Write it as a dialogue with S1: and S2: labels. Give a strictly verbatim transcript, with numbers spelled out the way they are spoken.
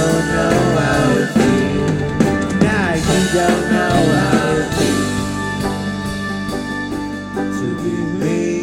S1: don't know how it feels. Nah, you don't know how it feels to be me.